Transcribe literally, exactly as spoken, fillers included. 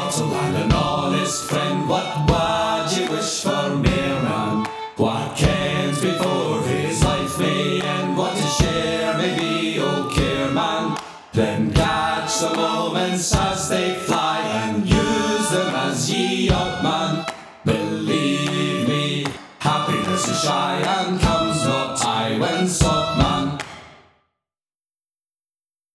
mortal and an honest friend. What would you wish for mere man? What kens before his life may end? What to share may be oh care man. Then catch the moments as they fly and use them as ye ought man. Believe me, happiness is shy and